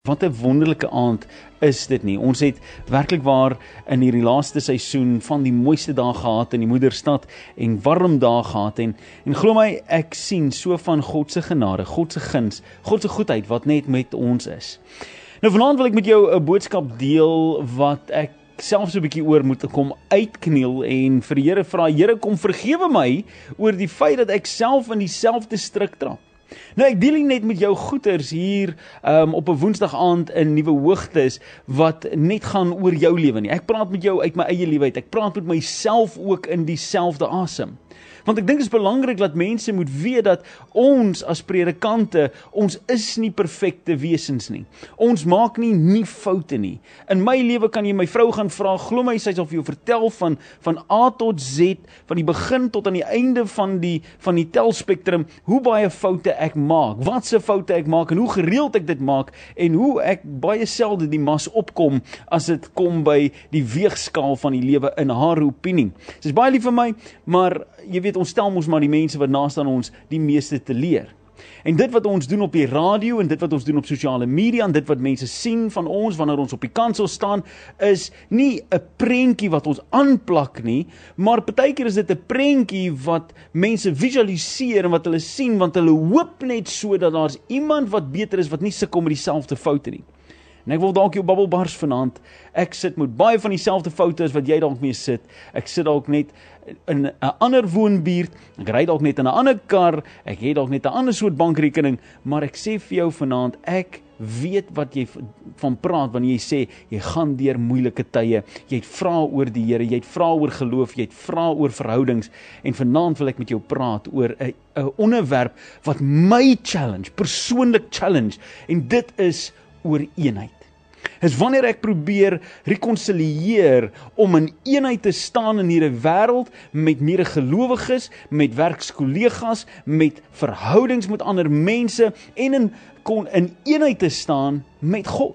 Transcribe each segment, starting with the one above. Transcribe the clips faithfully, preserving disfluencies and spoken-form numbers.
Wat 'n wonderlike aand is dit nie. Ons het werklik waar in hierdie laaste seisoen van die mooiste dae gehad in die moederstad en warm dae gehad en en glo my, ek sien so van God se genade, God se guns, God se goedheid wat net met ons is. Nou vanaand wil ek met jou 'n boodskap deel wat ek self so 'n bietjie oor moet kom uitkniel en vir die Here vra, Here kom vergewe my oor die feit dat ek self in dieselfde struik trap. Nou ek deel nie net met jou goeters hier um, op 'n woensdag aand in Nuwe Hoogtes wat net gaan oor jou lewe nie. Ek praat met jou uit my eie lewe uit. Ek praat met myself ook in dieselfde asem. Want ek dink dit is belangrik dat mense moet weet dat ons as predikante, ons is nie perfekte wesens nie. Ons maak nie nie foute nie. In my lewe kan jy my vrou gaan vra, glo my, sy sal vir jou vertel van van A tot Z, van die begin tot aan die einde van die van die telspektrum, hoe baie foute ek maak, wat se foute ek maak en hoe gereeld ek dit maak en hoe ek baie selde die mas opkom as dit kom by die weegskaal van die lewe in haar opinie. Sy is baie lief vir my, maar jy weet, ons stel ons maar die mense wat naast aan ons die meeste te leer. En dit wat ons doen op die radio en dit wat ons doen op sosiale media en dit wat mense sien van ons wanneer ons op die kansel staan, is nie 'n prentjie wat ons aanplak nie, maar partykeer is dit 'n prentjie wat mense visualiseer en wat hulle sien, want hulle hoop net so dat daar's iemand wat beter is, wat nie sukkel met dieselfde foute nie. En ek wil dalk jou babbel bars vanaand. Ek sit met baie van dieselfde foute as wat jy dalk mee sit. Ek sit dalk net in 'n ander woonbuurt, ek ry dalk net in 'n ander kar, ek het dalk net 'n ander soort bankrekening, maar ek sê vir jou vanaand, ek weet wat jy van praat wanneer jy sê, jy gaan deur moeilike tye, jy het vra oor die Here, jy het vra oor geloof, jy het vra oor verhoudings, en vanaand wil ek met jou praat oor 'n 'n onderwerp wat my challenge, persoonlik challenge, en dit is oor eenheid. Is wanneer ek probeer rekoncilieer om in eenheid te staan in hierdie wêreld met medegelowiges, met werkskollegas, met verhoudings met ander mense en in, kon, in eenheid te staan met God.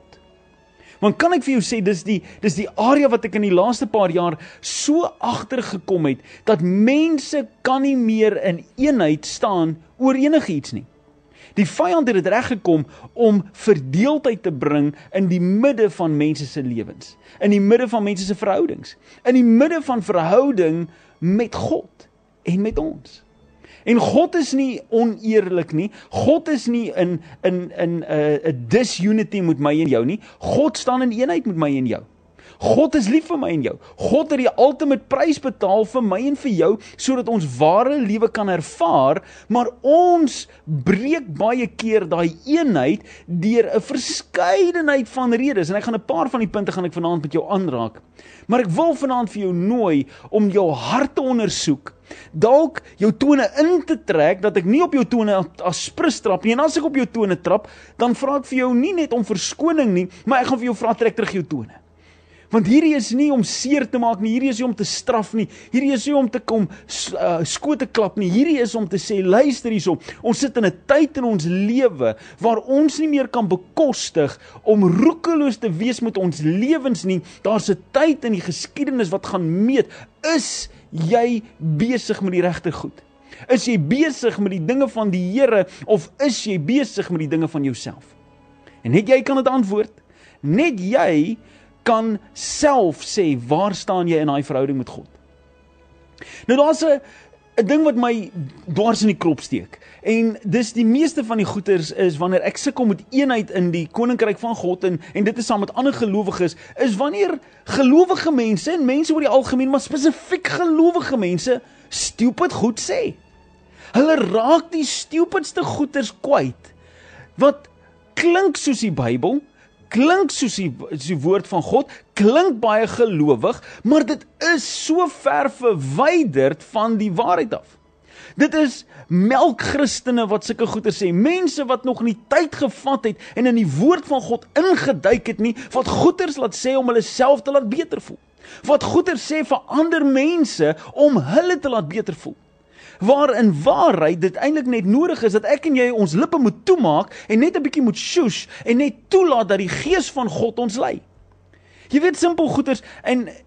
Want kan ek vir jou sê, dis die, dis die area wat ek in die laaste paar jaar so agtergekom het, dat mense kan nie meer in eenheid staan oor enigiets nie. Die vyand het dit reg gekom om verdeeldheid te bring in die midde van mense se lewens, in die midde van mense se verhoudings, in die midde van verhouding met God en met ons. En God is nie oneerlik nie, God is nie in in in 'n uh, disunity met my en jou nie, God staan in eenheid met my en jou. God is lief vir my en jou. God het die ultimate prys betaal vir my en vir jou, sodat ons ware lewe kan ervaar, maar ons breek baie keer daai eenheid deur 'n verskeidenheid van redes, en ek gaan 'n paar van die punte gaan ek vanaand met jou aanraak. Maar ek wil vanaand vir jou nooi om jou hart te ondersoek, dalk jou tone in te trek, dat ek nie op jou tone as sprus trap nie, en as ek op jou tone trap, dan vra ek vir jou nie net om verskoning nie, maar ek gaan vir jou vra, trek terug jou tone. Want hierdie is nie om seer te maak nie, hierdie is nie om te straf nie, hierdie is nie om te kom uh, skote klap nie, hierdie is om te sê, luister hierso, ons sit in 'n tyd in ons lewe, waar ons nie meer kan bekostig om roekeloos te wees met ons lewens nie. Daar's 'n tyd in die geskiedenis wat gaan meet, is jy besig met die regte goed? Is jy besig met die dinge van die Here, of is jy besig met die dinge van jouself? En net jy kan dit antwoord, net jy kan self sê, waar staan jy in daai verhouding met God? Nou daar's 'n 'n ding wat my dwars in die krop steek, en dis die meeste van die goeters is, wanneer ek sukkel met eenheid in die koninkryk van God, en, en dit is saam met ander gelowiges, is wanneer gelowige mense, en mense oor die algemeen, maar spesifiek gelowige mense, stupid goed sê. Hulle raak die stupidste goeters kwyt, wat klink soos die Bybel, klink soos die, soos die woord van God, klink baie gelowig, maar dit is so ver verwyderd van die waarheid af. Dit is melkchristene wat sulke goeie sê, mense wat nog nie tyd gevat het en in die woord van God ingeduik het nie, wat goeders laat sê om hulle self te laat beter voel. Wat goeders sê vir ander mense om hulle te laat beter voel. Waar in waarheid dit eintlik net nodig is dat ek en jy ons lippe moet toemaak en net 'n bietjie moet sjoes en net toelaat dat die Gees van God ons lei. Jy weet, simpel goeders, en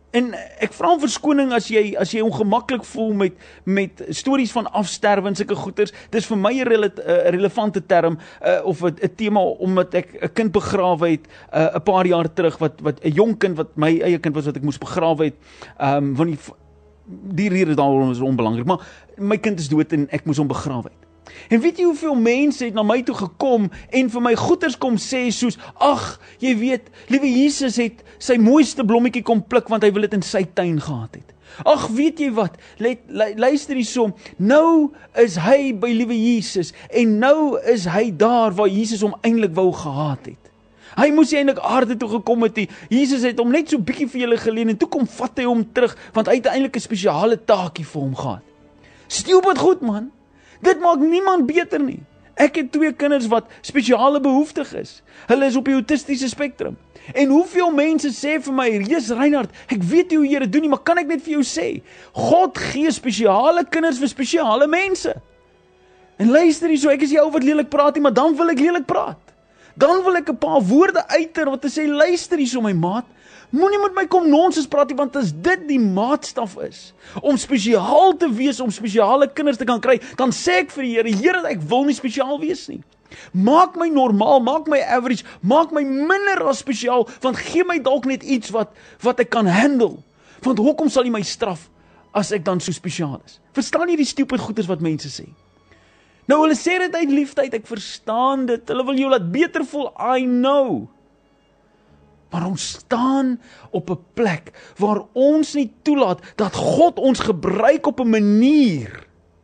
En ek vra om verskoning as jy as jy ongemaklik voel met met stories van afsterwe en sulke goeters. Dis vir my 'n rele, relevante term uh, of 'n tema omdat ek 'n kind begrawe het 'n uh, paar jaar terug wat wat 'n jong kind wat my eie kind was wat ek moes begrawe het. Ehm um, want die die rede daarom is onbelangrik, maar my kind is dood en ek moes hom begrawe het. En weet jy hoeveel mense het na my toe gekom en vir my goeters kom sê soos, ag, jy weet, liewe Jesus het sy mooiste blommetjie kom pluk want hy wil dit in sy tuin gehad het. Ag, weet jy wat, let, luister hiersom, nou is hy by liewe Jesus en nou is hy daar waar Jesus hom eintlik wou gehad het. Hy moes eintlik aarde toe gekom het, die, Jesus het hom net so bietjie vir julle geleen en toe kom vat hy hom terug want hy het eintlik 'n spesiale taakie vir hom gehad. Stupid goed man. Dit maak niemand beter nie. Ek het twee kinders wat spesiale behoeftig is. Hulle is op die autistiese spektrum. En hoeveel mense sê vir my, Jesus Reinhard, ek weet nie hoe jy dit doen nie, maar kan ek net vir jou sê, God gee spesiale kinders vir spesiale mense. En luister hier so, ek is die ou wat lelik praat nie, maar dan wil ek lelik praat. Dan wil ek 'n paar woorde uiter wat te sê, luister hier so my maat, moenie met my kom nonsens praat nie, want as dit die maatstaf is, om spesiaal te wees, om spesiale kinders te kan kry, dan sê ek vir die Here, Here, ek wil nie spesiaal wees nie. Maak my normaal, maak my average, maak my minder as spesiaal, want gee my dalk net iets wat, wat ek kan handle. Want hoekom sal jy my straf, as ek dan so spesiaal is? Verstaan jy die stupid goeders wat mense sê? Nou, hulle sê dit uit liefde, ek verstaan dit, hulle wil jou laat beter voel, I know. Maar ons staan op 'n plek waar ons nie toelaat dat God ons gebruik op 'n manier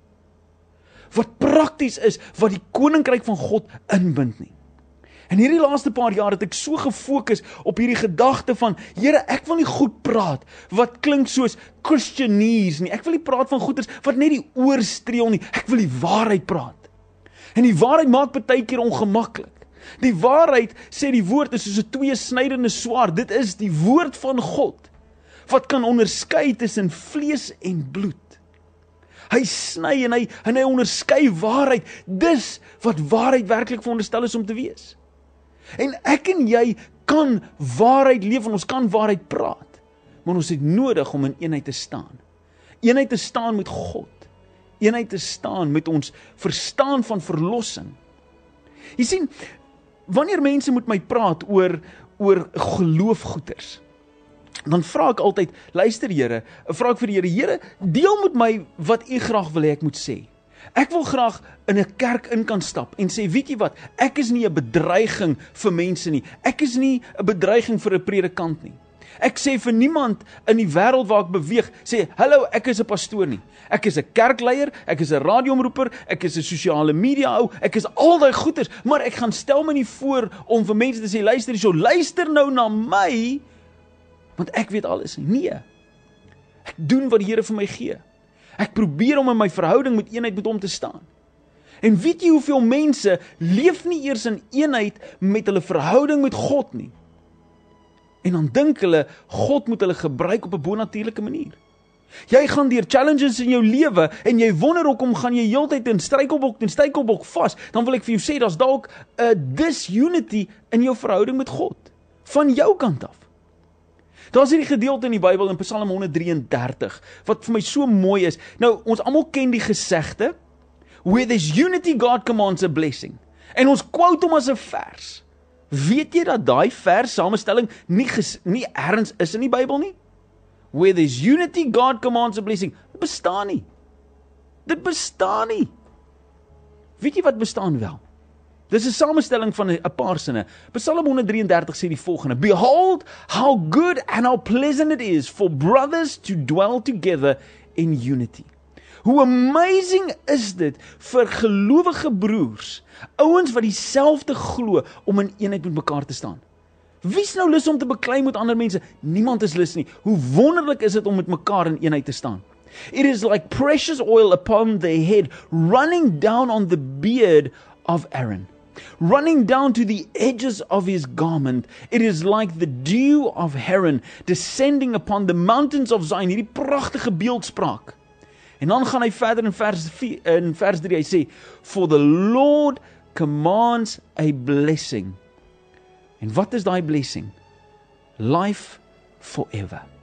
wat prakties is, wat die koninkryk van God inbind nie. En hierdie laaste paar jaar het ek so gefokus op hierdie gedagte van, Here, ek wil nie goed praat wat klink soos Christianese nie. Ek wil nie praat van goeders wat net die oor streel nie. Ek wil die waarheid praat. En die waarheid maak baie keer ongemaklik. Die waarheid, sê die woord, is soos 'n tweesnydende swaard. Dit is die woord van God, wat kan onderskei tussen vlees en bloed. Hy sny en hy, en hy onderskei waarheid. Dis wat waarheid werklik veronderstel is om te wees. En ek en jy kan waarheid leef en ons kan waarheid praat. Maar ons het nodig om in eenheid te staan. Eenheid te staan met God. Eenheid te staan met ons verstaan van verlossing. Jy sien, wanneer mense met my praat oor, oor geloofgoeders, dan vra ek altyd, luister Here, vra ek vir die Here, Here, deel met my wat U graag wil hê ek moet sê. Ek wil graag in 'n kerk in kan stap en sê, weet jy wat, ek is nie 'n bedreiging vir mense nie. Ek is nie 'n bedreiging vir 'n predikant nie. Ek sê vir niemand in die wêreld waar ek beweeg, sê, hallo, ek is 'n pastoor nie. Ek is 'n kerkleier, ek is 'n radioomroeper, ek is 'n sosiale media ou, ek is al daai goeters, maar ek gaan stel my nie voor om vir mense te sê, luister hierso, luister nou na my, want ek weet alles nie. Nee. Ek doen wat die Here vir my gee. Ek probeer om in my verhouding met eenheid met hom te staan. En weet jy hoeveel mense leef nie eers in eenheid met hulle verhouding met God nie. En dan dink hulle, God moet hulle gebruik op 'n bonatuurlike manier. Jy gaan deur challenges in jou lewe en jy wonder hoekom gaan jy heeltyd in struikelblok en struikelblok vas. Dan wil ek vir jou sê, daar's dalk 'n disunity in jou verhouding met God, van jou kant af. Daar's hierdie gedeelte in die Bybel in Psalm honderd drie en dertig wat vir my so mooi is. Nou, ons almal ken die gesegde, where there's unity, God commands a blessing. En ons quote hom as 'n vers. Weet jy dat daai vers samestelling nie ges, nie erns is in die Bybel nie? Where there's unity, God commands a blessing. Dit bestaan nie. Dit bestaan nie. Weet jy wat bestaan wel? Dis 'n samestelling van 'n paar sinne. Psalm honderd drie en dertig sê die volgende: Behold how good and how pleasant it is for brothers to dwell together in unity. Hoe amazing is dit vir gelowige broers, ouens wat dieselfde glo, om in eenheid met mekaar te staan. Wie's nou lus om te beklei met ander mense? Niemand is lus nie. Hoe wonderlik is dit om met mekaar in eenheid te staan. It is like precious oil upon their head, running down on the beard of Aaron, running down to the edges of his garment. It is like the dew of Hermon descending upon the mountains of Zion. Hierdie pragtige beeldspraak. En dan gaan hy verder in vers vier, in vers drie, hy sê, for the Lord commands a blessing. En wat is daai blessing? Life forever.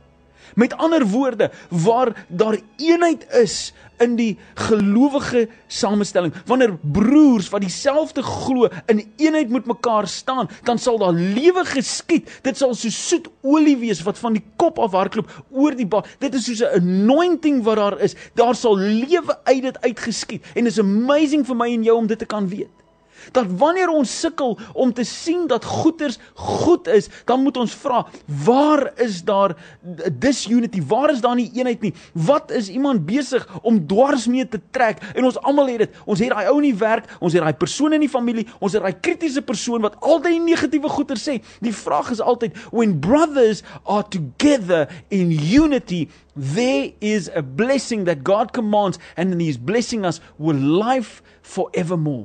Met ander woorde, waar daar eenheid is in die gelowige samestelling, wanneer broers wat dieselfde glo in eenheid met mekaar staan, dan sal daar lewe geskied. Dit sal so soet olie wees wat van die kop af hardloop oor die baard. Dit is soos 'n anointing wat daar is. Daar sal lewe uit dit uitgeskied. En dit is amazing vir my en jou om dit te kan weet. Dat wanneer ons sukkel om te sien dat goeders goed is, dan moet ons vra, waar is daar disunity? Waar is daar nie eenheid nie? Wat is iemand besig om dwars mee te trek? En ons almal het dit. Ons het daai ou in die werk, ons het daai persoon in die familie, ons het daai kritiese persoon wat altyd negatiewe goeie sê. Die vraag is altyd, when brothers are together in unity, there is a blessing that God commands, and He is blessing us with life forevermore.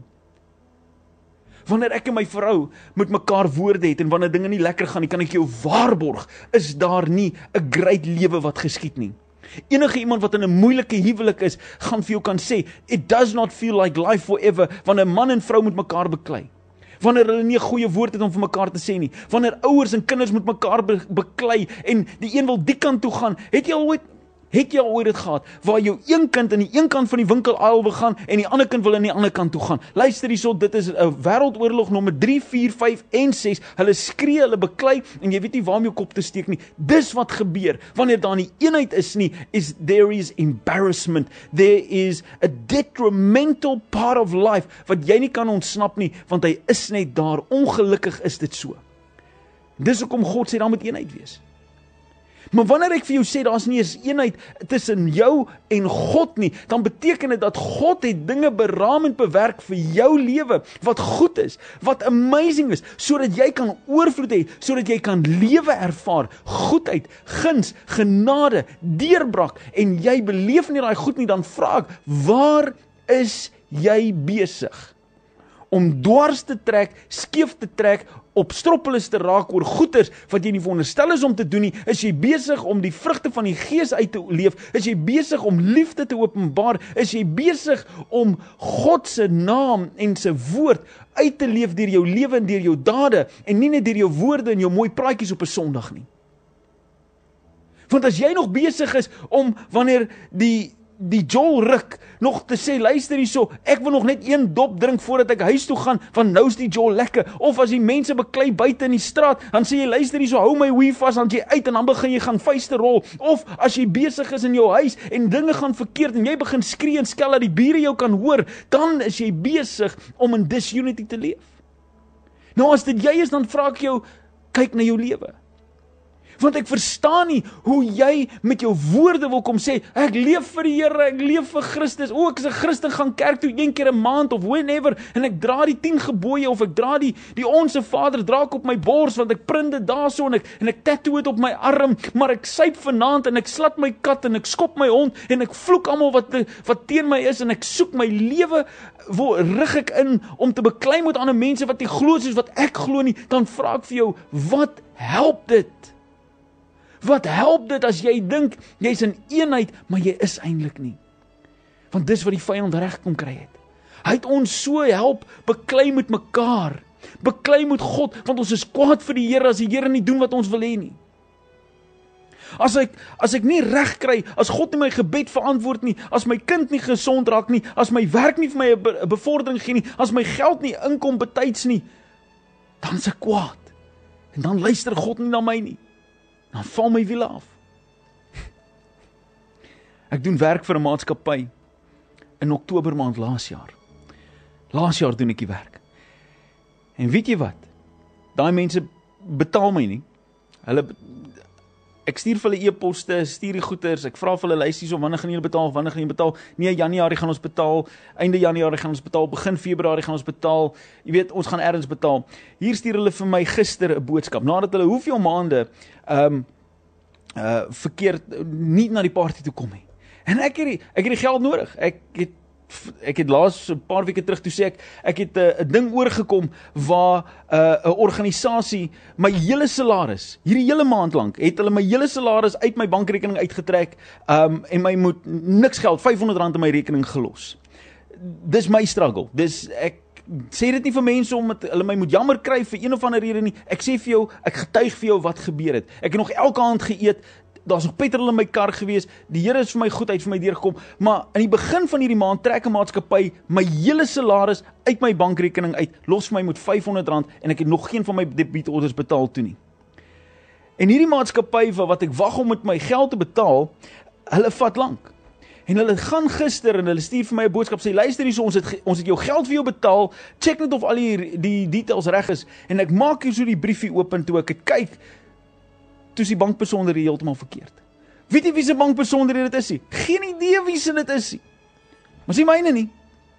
Wanneer ek en my vrou met mekaar woorde het en wanneer dinge nie lekker gaan nie, kan ek jou waarborg, is daar nie 'n great lewe wat geskied nie. Enige iemand wat in 'n moeilike huwelik is, gaan vir jou kan sê, it does not feel like life forever, wanneer man en vrou met mekaar beklei. Wanneer hulle nie 'n goeie woord het om vir mekaar te sê nie. Wanneer ouers en kinders met mekaar be beklei en die een wil die kant toe gaan, het jy al ooit Het jy al ooit dit gehad, waar jou een kind in die een kant van die winkel aisle wil gaan, en die ander kind wil in die ander kant toe gaan. Luister hierso, dit is 'n wêreldoorlog nommer drie, vier, vyf en ses, hulle skree, hulle beklei, en jy weet nie waar om jou kop te steek nie. Dis wat gebeur, wanneer daar nie eenheid is nie, is there is embarrassment, there is a detrimental part of life, wat jy nie kan ontsnap nie, want hy is net daar, ongelukkig is dit so. Dis hoekom God sê, daar moet eenheid wees. Maar wanneer ek vir jou sê, daar is nie eens eenheid tussen jou en God nie, dan beteken dit dat God het dinge beraam en bewerk vir jou lewe, wat goed is, wat amazing is, sodat jy kan oorvloed hê, sodat jy kan lewe ervaar, goedheid, guns, genade, deurbraak, en jy beleef nie daai goed nie, dan vra ek, waar is jy besig? Om dwars te trek, skeef te trek, op stroppeles te raak oor goeders wat jy nie veronderstel is om te doen nie, is jy besig om die vrugte van die Gees uit te leef, is jy besig om liefde te openbaar, is jy besig om God se naam en sy woord uit te leef deur jou lewe en deur jou dade, en nie net deur jou woorde en jou mooi praatjies op 'n Sondag nie. Want as jy nog besig is om, wanneer die die Joel ruk, nog te sê, luister hierso, ek wil nog net een dop drink voordat ek huis toe gaan, want nou is die Joel lekker, of as die mense beklei buite in die straat, dan sê jy, luister hierso, hou my wie vas, dan jy uit, en dan begin jy gaan vuiste rol, of as jy besig is in jou huis, en dinge gaan verkeerd, en jy begin skree en skel, dat die bure jou kan hoor, dan is jy besig om in disunity te leef. Nou as dit jy is, dan vra ek jou, kyk na jou lewe. Want ek verstaan nie hoe jy met jou woorde wil kom sê, ek leef vir die Here, ek leef vir Christus, o, ek is 'n Christen, gaan kerk toe een keer 'n maand, of whenever, en ek dra die tien gebooie, of ek dra die, die Onse Vader, dra ek op my bors, want ek print dit daarso, en ek, en ek tattoo het op my arm, maar ek syp vanaand, en ek slat my kat, en ek skop my hond, en ek vloek almal wat, wat teen my is, en ek soek my lewe, waar rig ek in, om te beklei met ander mense, wat nie glo soos wat ek glo nie, dan vra ek vir jou, wat help dit? Wat help dit as jy dink, jy is in eenheid, maar jy is eintlik nie? Want dis wat die vyand reg kom kry het. Hy het ons so help, beklei met mekaar, beklei met God, want ons is kwaad vir die Here, as die Here nie doen wat ons wil hê nie. As ek, as ek nie reg kry, as God nie my gebed verantwoord nie, as my kind nie gesond raak nie, as my werk nie vir my 'n bevordering gee nie, as my geld nie inkom betyds nie, dan is ek kwaad. En dan luister God nie na my nie. Dan val my wiele af. Ek doen werk vir 'n maatskappy in Oktober maand laas jaar. Laas jaar doen ek die werk. En weet jy wat? Daai mense betaal my nie. Hulle, ek stuur vir hulle e-poste, stuur die goeders, ek vra vir hulle luister so, wanneer gaan julle betaal, wanneer gaan julle betaal? Nee, Januarie gaan ons betaal, einde Januarie gaan ons betaal, begin Februarie gaan ons betaal. Jy weet, ons gaan ergens betaal. Hier stuur hulle vir my gister 'n boodskap, nadat hulle hoeveel maande um, uh, verkeerd nie na die party toe kom nie. En ek het die, ek het die geld nodig. Ek het Ek het laas 'n paar weke terug toe sê ek, ek het 'n uh, ding oorgekom waar 'n uh, organisasie my hele salaris, hierdie hele maand lank, het hulle my hele salaris uit my bankrekening uitgetrek, um, en my moet niks geld, vyfhonderd rand in my rekening gelos. Dis my struggle. Dis ek sê dit nie vir mense om het, hulle my moet jammer kry vir een of ander rede nie. Ek sê vir jou, ek getuig vir jou wat gebeur het. Ek het nog elke aand geëet. daar's nog petrol in my kar gewees, die Here is vir my goed, hy het vir my deurgekom, maar in die begin van hierdie maand trek 'n maatskappy my hele salaris uit my bankrekening uit, los vir my met vyfhonderd rand en ek het nog geen van my debietorders betaal toe nie. En hierdie maatskappy vir wat ek wag om met my geld te betaal, hulle vat lank. En hulle gaan gister en hulle stuur vir my 'n boodskap, sê luister hierso, ons het ons het jou geld vir jou betaal, check net of al die die details reg is. En ek maak hier so die briefie open toe ek het kyk, toe is die bankbesonderhede heeltemal verkeerd. Weet jy wie se bankbesonderhede dit is nie? Geen idee wie se dit is nie. Maar sê myne nie.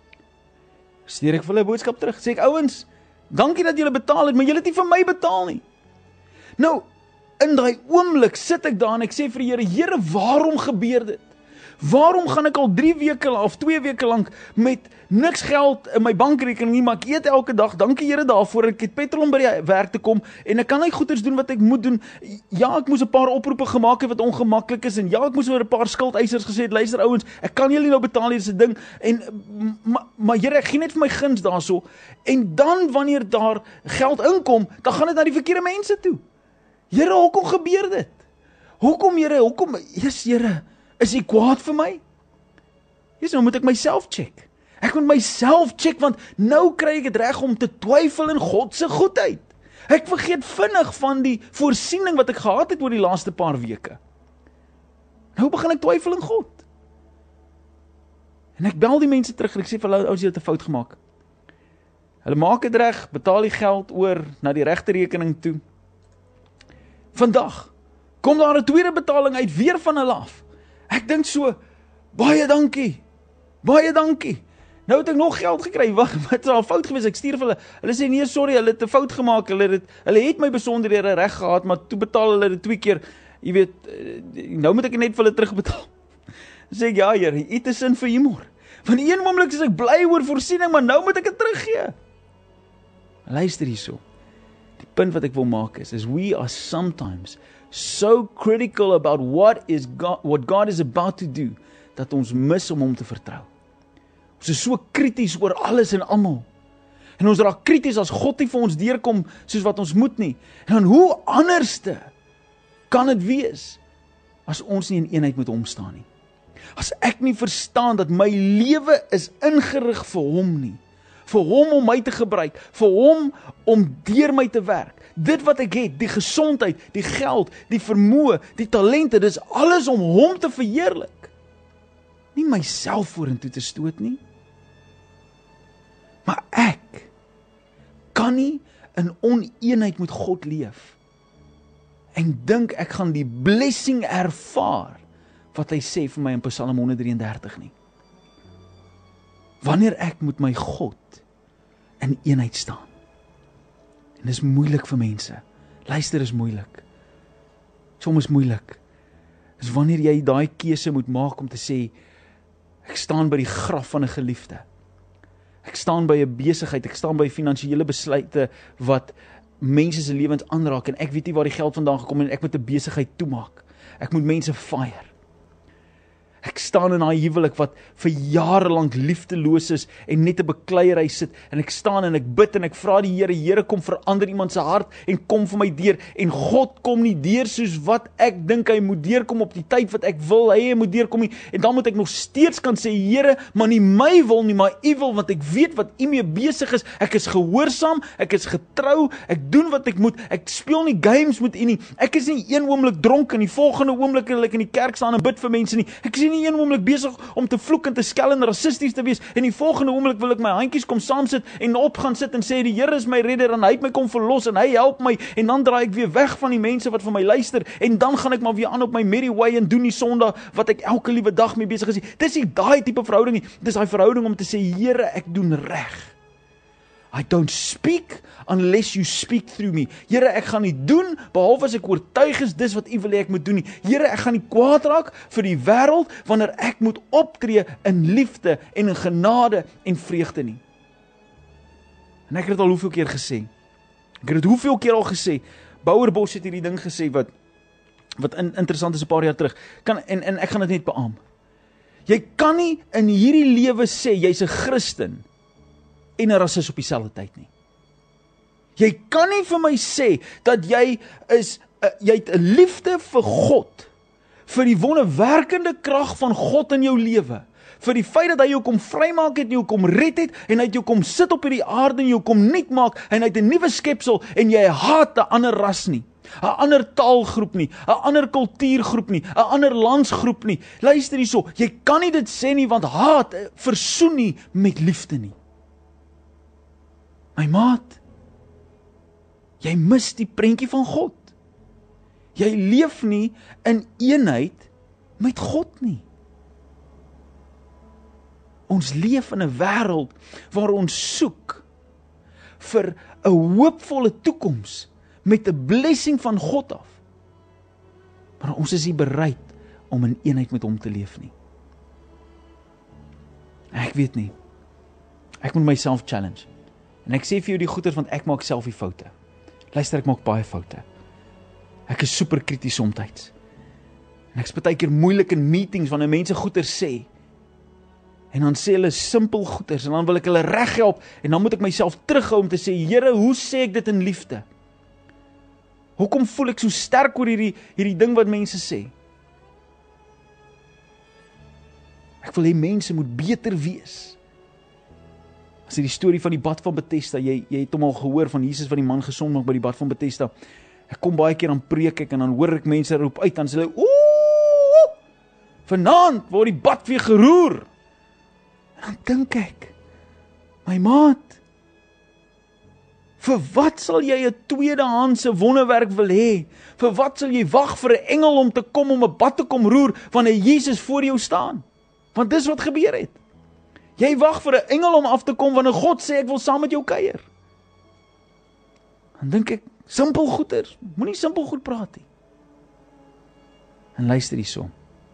Stuur ek vir hulle 'n boodskap terug, sê ek ouens, dankie dat julle betaal het, maar julle het nie vir my betaal nie. Nou, in daai oomblik sit ek daar en ek sê vir die Here, Here, waarom gebeur dit? Waarom gaan ek al drie weke of twee weke lank met niks geld in my bankrekening nie, maar ek eet elke dag, dankie Here daarvoor, ek het petrol om by die werk te kom, en ek kan nie goeders doen wat ek moet doen. Ja, ek moes 'n paar oproepe gemaak het wat ongemaklik is, en ja, ek moes oor 'n paar skuldeisers gesê het, luister ouens, ek kan julle nou betaal hierdie ding, en, maar, maar Here, ek gee net vir my guns daarso, en dan wanneer daar geld inkom, dan gaan dit na die verkeerde mense toe. Here, hoekom gebeur dit? Hoekom, Here, hoekom, yes, Here, is U kwaad vir my? Yes, nou moet ek myself check. Ek moet myself check, want nou kry ek dit reg om te twyfel in God se goedheid. Ek vergeet vinnig van die voorsiening wat ek gehad het oor die laaste paar weke. Nou begin ek twyfel in God. En ek bel die mense terug en ek sê vir hulle, ouens, julle het 'n fout gemaak. Hulle maak dit reg, betaal die geld oor na die regte rekening toe. Vandag kom daar 'n tweede betaling uit, weer van hulle af. Ek dink so, baie dankie, baie dankie. Nou het ek nog geld gekry, wat, wat is al fout gewees, ek stuur vir hulle, hulle sê nee, sorry, hulle het 'n fout gemaak, hulle het, hulle het my besonderhede reg gehad, maar toe betaal hulle dit twee keer, jy weet, nou moet ek net vir hulle terugbetaal. Dan sê ek, ja Here, U het 'n sin vir humor. Van een oomblik is ek bly oor voorsiening, maar nou moet ek dit teruggee. Luister hierso. Die punt wat ek wil maak is, is we are sometimes so critical about what is God, what God is about to do, dat ons mis om hom te vertrou. Ons is so krities oor alles en almal. En ons raak krities as God nie vir ons deurkom soos wat ons moet nie. En dan hoe anderste kan dit wees as ons nie in eenheid met hom staan nie? As ek nie verstaan dat my lewe is ingerig vir hom nie, vir hom om my te gebruik, vir hom om deur my te werk. Dit wat ek het, die gesondheid, die geld, die vermoë, die talente, dis alles om hom te verheerlik. Nie myself vorentoe te stoot nie. Maar ek kan nie in oneenheid met God leef en dink ek gaan die blessing ervaar wat hy sê vir my in Psalm honderd drie en dertig nie. Wanneer ek met my God in eenheid staan. En dis moeilik vir mense. Luister, is moeilik. Soms is moeilik. Dis wanneer jy daai keuse moet maak om te sê, ek staan by die graf van 'n geliefde. Ek staan by 'n besigheid, ek staan by finansiële besluite wat mense se lewens aanraak en ek weet nie waar die geld vandaan gekom het en ek moet 'n besigheid toemaak. Ek moet mense fire. Ek staan in daai huwelik wat vir jare lank liefdeloos is en net 'n bekleierery sit en ek staan en ek bid en ek vra die Here, Here kom verander iemand se hart en kom vir my deur en God kom nie deur soos wat ek dink hy moet deurkom op die tyd wat ek wil hy moet deurkom nie en dan moet ek nog steeds kan sê Here, maar nie my wil nie, maar U wil want ek weet wat U mee besig is. Ek is gehoorsaam, ek is getrou, ek doen wat ek moet. Ek speel nie games met U nie. Ek is nie een oomblik dronk en die volgende oomblik wil ek in die kerk staan en bid vir mense nie. Ek is nie een oomblik besig om te vloek en te skel en rassisties te wees en die volgende oomblik wil ek my handjies kom saamsit en op gaan sit en sê die Here is my redder en hy het my kom verlos en hy help my en dan draai ek weer weg van die mense wat vir my luister en dan gaan ek maar weer aan op my merry way en doen die sonde wat ek elke liewe dag mee besig is. Dis nie daai tipe verhouding nie. Dis daai verhouding om te sê Here, ek doen reg. I don't speak unless you speak through me. Here, ek gaan nie doen, behalwe as ek oortuig is, dis wat U wil hê ek moet doen nie. Here, ek gaan nie kwaad raak vir die wêreld, wanneer ek moet optree in liefde en in genade en vreugde nie. En ek het dit al hoeveel keer gesê. Ek het dit hoeveel keer al gesê. Bouwerbos het hierdie ding gesê, wat, wat in, interessant is 'n paar jaar terug. Kan, en, en ek gaan dit net beamoen. Jy kan nie in hierdie lewe sê, jy's 'n Christen, en 'n rasis op dieselfde tyd nie. Jy kan nie vir my sê, dat jy is, uh, jy het 'n liefde vir God, vir die wonderwerkende krag van God in jou lewe, vir die feit dat hy jou kom vrymaak het, en jou kom red het, en hy het jou kom sit op hierdie aarde, en jou kom nuut maak, en hy het 'n nuwe skepsel, en jy haat 'n ander ras nie, 'n ander taalgroep nie, 'n ander kultuurgroep nie, 'n ander landsgroep nie. Luister hierso, jy kan nie dit sê nie, want haat versoen nie met liefde nie. My maat, jy mis die prentjie van God. Jy leef nie in eenheid met God nie. Ons leef in 'n wêreld waar ons soek vir 'n hoopvolle toekoms met 'n blessing van God af. Maar ons is nie bereid om in eenheid met hom te leef nie. Ek weet nie. Ek moet myself challenge. En ek sê vir jou die goeters, want ek maak self die foute. Luister, ek maak baie foute. Ek is super krities somtyds. En ek is baie keer moeilik in meetings wanneer mense goeters sê. En dan sê hulle simpel goeters en dan wil ek hulle reghelp en dan moet ek myself terughou om te sê, Here, hoe sê ek dit in liefde? Hoekom voel ek so sterk oor hierdie hierdie ding wat mense sê? Ek wil hê mense moet beter wees. As jy die storie van die bad van Bethesda, jy jy het hom al gehoor van Jesus wat die man gesond maak by die bad van Bethesda. Ek kom baie keer aan preek ek en dan hoor ek mense roep uit, dan sê hulle, ooh, vanaand word die bad weer geroer. En dan dink ek, my maat, vir wat sal jy 'n tweedehandse wonderwerk wil hê? Vir wat sal jy wag vir 'n engel om te kom om 'n bad te kom roer, wanneer Jesus voor jou staan? Want dis wat gebeur het. Jy wag vir 'n engel om af te kom, wanneer God sê, ek wil saam met jou kuier. Dan dink ek, simpel goeters, moenie simpel goed praat nie. En luister hierso.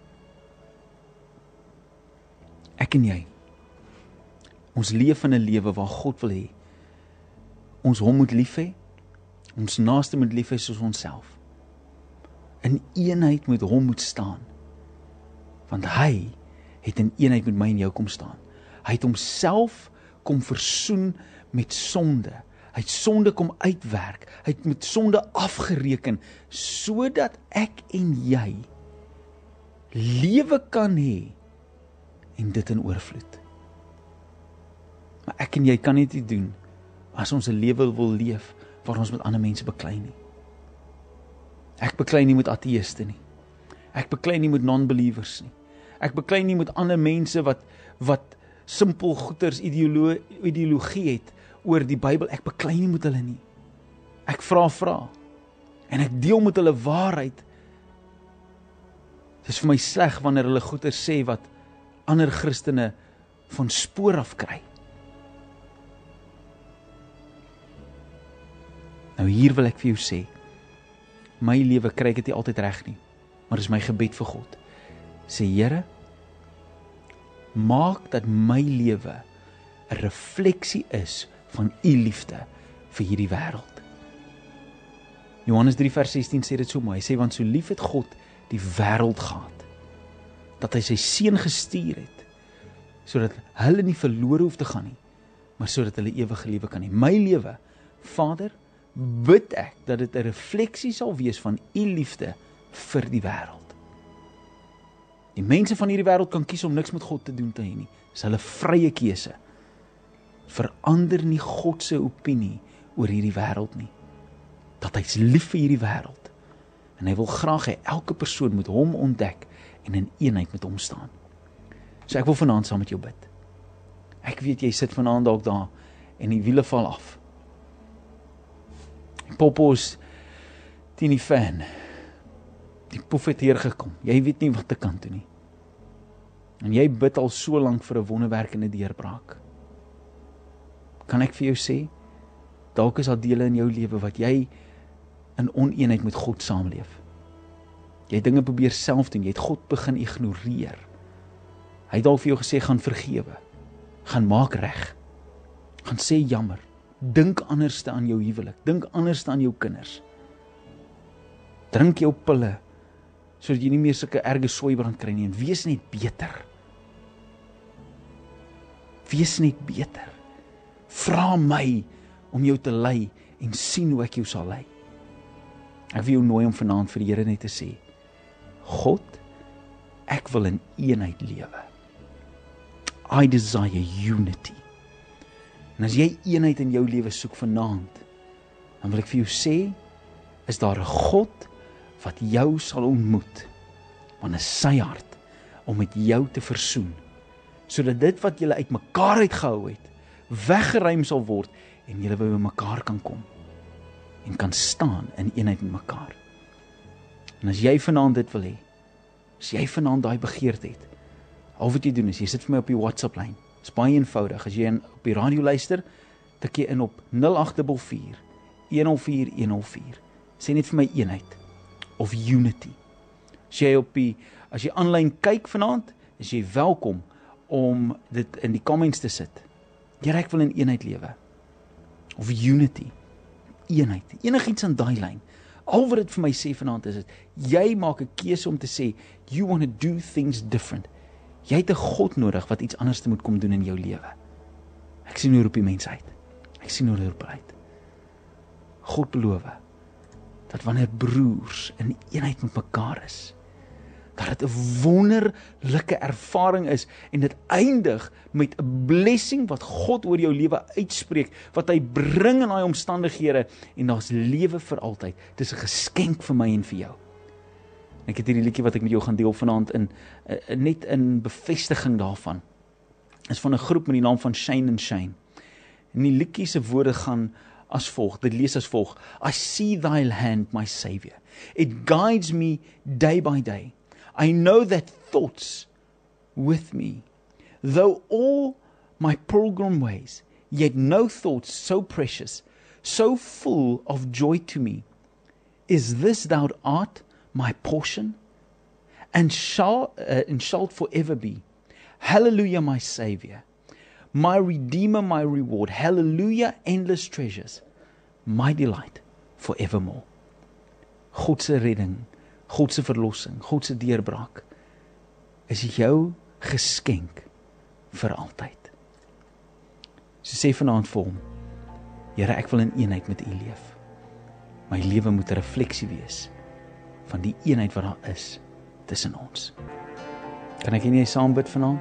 Ek en jy, ons leef in 'n lewe waar God wil hê, ons hom moet lief hê, ons naaste moet lief hê soos onsself. In eenheid met hom moet staan. Want hy het in eenheid met my en jou kom staan. Hy het homself kom versoen met sonde. Hy het sonde kom uitwerk. Hy het met sonde afgereken, sodat ek en jy lewe kan hê en dit in oorvloed. Maar ek en jy kan dit nie doen as ons 'n lewe wil leef waar ons met ander mense beklei nie. Ek beklei nie met ateïste nie. Ek beklei nie met non-believers nie. Ek beklei nie met ander mense wat wat simpel goeters ideolo ideologie het oor die Bybel. Ek beklei nie met hulle nie. Ek vra vra en ek deel met hulle waarheid. Dit is vir my sleg wanneer hulle goeters sê wat ander Christene van spoor af kry. Nou hier wil ek vir jou sê, my lewe kry ek dit nie altyd reg nie, maar dis my gebed vir God. Sê, Here, maak dat my lewe 'n refleksie is van u liefde vir hierdie wêreld. Johannes drie vers sestien sê dit so mooi. Hy sê, want so lief het God die wêreld gehad, dat hy sy seun gestuur het, sodat hulle nie verlore hoef te gaan nie, maar sodat hulle ewige lewe kan hê. My lewe, Vader, bid ek dat dit 'n refleksie sal wees van u liefde vir die wêreld. Die mense van hierdie wêreld kan kies om niks met God te doen te hê nie. Dis hulle vrye keuse. Verander nie God se opinie oor hierdie wêreld nie. Dat hy's lief vir hierdie wêreld. En hy wil graag hê elke persoon moet hom ontdek en in eenheid met hom staan. So ek wil vanaand saam met jou bid. Ek weet jy sit vanaand dalk daar en die wiele val af. Die popo is teen die fan. Die poef het hier gekom. Jy weet nie wat te kan doen nie. En jy bid al so lank vir 'n wonderwerkende deurbraak. Kan ek vir jou sê, dalk is daar dele in jou lewe wat jy in oneenheid met God saamleef. Jy het dinge probeer self doen, jy het God begin ignoreer. Hy het dalk vir jou gesê, gaan vergewe, gaan maak reg, gaan sê jammer, dink anderste aan jou huwelik, dink anderste aan jou kinders. Drink jou pille, sodat jy nie meer sulke erge sooibrand kry nie, en wees net beter. Wees net beter. Vra my om jou te lei en sien hoe ek jou sal lei. Ek wil jou nooi om vanaand vir die Here net te sê, God ek wil in eenheid lewe. I desire unity. En as jy eenheid in jou lewe soek vanaand, dan wil ek vir jou sê, is daar 'n God wat jou sal ontmoet, want is sy hart om met jou te versoen, sodat dit wat julle uit mekaar uitgehou het, weggeruim sal word, en julle by mekaar kan kom, en kan staan in eenheid met mekaar. En as jy vanaand dit wil hê, as jy vanaand daai begeerte het, al wat jy doen is, jy sit vir my op die WhatsApp lyn, is baie eenvoudig, as jy in, op die radio luister, tik jy in op nul agt vier vier, een nul vier, een nul vier, sê net vir my eenheid, of unity. As jy op die, as jy aanlyn kyk vanaand, is jy welkom om dit in die comments te sit. Here, ek wil in eenheid lewe. Of unity, eenheid, enigiets aan daai lyn. Al wat dit vir my sê vanaand is, is jy maak 'n keuse om te sê, you want to do things different. Jy het 'n God nodig wat iets anders te moet kom doen in jou lewe. Ek sien hoe roep die mens uit. Ek sien hoe roep uit. God beloof dat wanneer broers in eenheid met mekaar is, dat dit 'n wonderlike ervaring is en dit eindig met 'n blessing wat God oor jou lewe uitspreek, wat hy bring in daai omstandighede en daar's lewe vir altyd. Dit is 'n geskenk vir my en vir jou. Ek het hierdie liedjie wat ek met jou gaan deel vanaand in, net in bevestiging daarvan. Is van 'n groep met die naam van Shane and Shane. En die liedjie se woorde gaan as volg, dit lees as volg: I see thy hand, my Savior. It guides me day by day. I know that thoughts with me, though all my pilgrim ways, yet no thoughts so precious, so full of joy to me. Is this thou art my portion, and shall uh, and shalt forever be. Hallelujah, my Savior, my Redeemer, my reward. Hallelujah, endless treasures, my delight forevermore. God se redding, God se verlossing, God se deurbraak is jou geskenk vir altyd. So sê vanaand vir hom: Here, ek wil in eenheid met U leef. My lewe moet 'n refleksie wees van die eenheid wat daar is tussen ons. Kan ek en jy saam bid vanaand?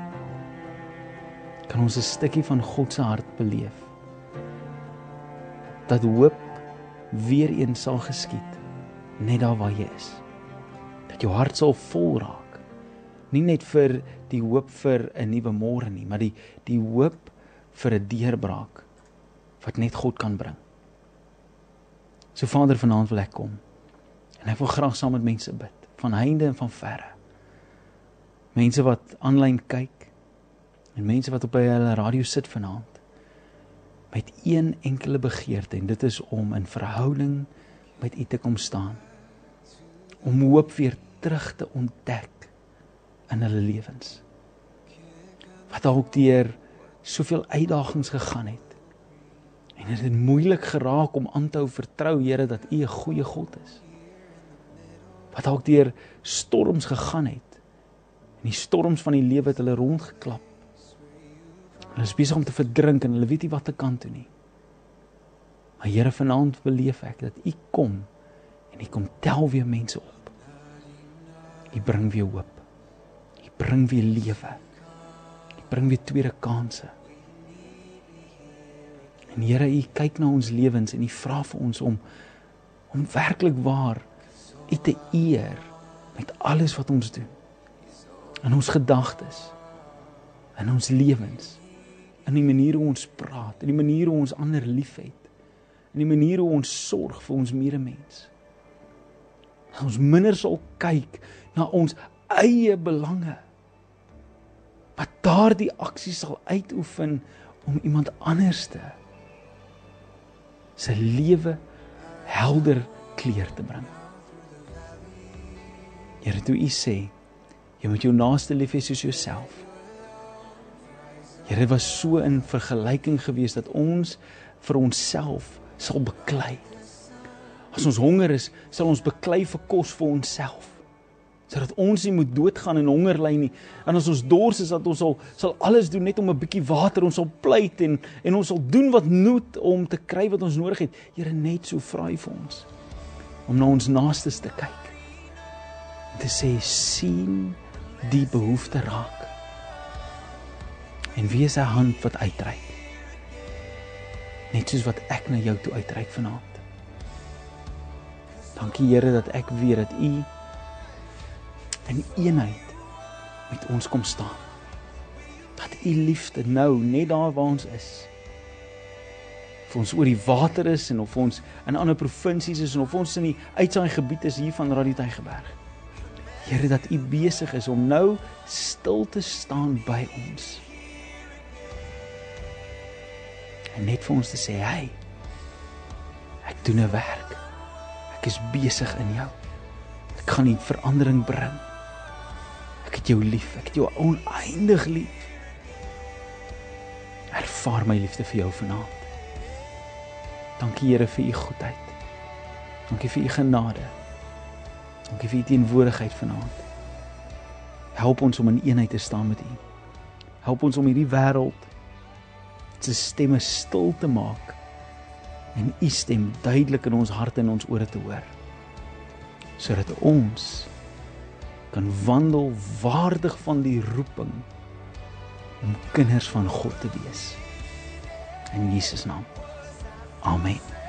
Kan ons 'n stukkie van God se hart beleef? Dat hoop weer eens sal geskied, net daar waar jy is. Dat jou hart sal vol raak. Nie net vir die hoop vir 'n nuwe môre nie, maar die, die hoop vir 'n deurbraak wat net God kan bring. So Vader, vanaand wil ek kom. En ek wil graag saam met mense bid, van heinde en van verre. Mense wat aanlyn kyk, en mense wat op hulle radio sit vanaand, met een enkele begeerte, en dit is om in verhouding met U te kom staan, om hoop weer terug te ontdek in hulle lewens. Wat ook deur soveel uitdagings gegaan het, en het het moeilik geraak om aan te hou vertrou, Here, dat U 'n goeie God is. Wat ook deur storms gegaan het, en die storms van die lewe het hulle rondgeklap. Hulle is besig om te verdrink, en hulle weet nie wat te kan toe nie. Maar Here, vanaand beleef ek dat U kom, en U kom tel weer mense op. U bring weer hoop. U bring weer lewe. U bring weer tweede kanse. En Here, U kyk na ons lewens, en U vra vir ons om, om werklik waar U te eer met alles wat ons doen. In ons gedagtes, in ons lewens, in die manier hoe ons praat, in die manier hoe ons ander liefhet, in die manier hoe ons sorg vir ons medemens. Dat ons minder sal kyk na ons eie belange, maar daardie aksie sal uitoefen om iemand anderste sy lewe helder kleur te bring. Here, toe U sê, jy moet jou naaste lief hê soos jouself. Here, dit was so in vergelyking gewees dat ons vir onsself sal beklei. As ons honger is, sal ons beklei vir kos vir onsself, sodat ons nie moet doodgaan en honger ly nie. En as ons dors is, dat ons sal, sal alles doen net om 'n bietjie water, ons sal pleit en, en ons sal doen wat nood om te kry wat ons nodig het. Here, net so vra U vir ons, om na ons naastes te kyk, en te sê, sien die behoefte raak. En wees 'n hand wat uitreik. Net soos wat ek na jou toe uitreik vanaand. Dankie Here dat ek weet dat U in eenheid met ons kom staan. Dat U liefde nou, net daar waar ons is, of ons oor die water is, en of ons in ander provinsies is, en of ons in die uitsaai gebied is hier van Radio Tygerberg. Here, dat U besig is om nou stil te staan by ons. En net vir ons te sê, hey, ek doen 'n werk. Ek is besig in jou. Ek gaan die verandering bring. Ek het jou lief, ek het jou oneindig lief. Ervaar my liefde vir jou vanaand. Dankie Here vir U goedheid. Dankie vir U genade. Dankie vir U teenwoordigheid vanaand. Help ons om in eenheid te staan met U. Help ons om hierdie wêreld se stemme stil te maak en U stem duidelik in ons harte en ons ore te hoor, sodat ons kan wandel waardig van die roeping om kinders van God te wees. In Jesus naam. Amen.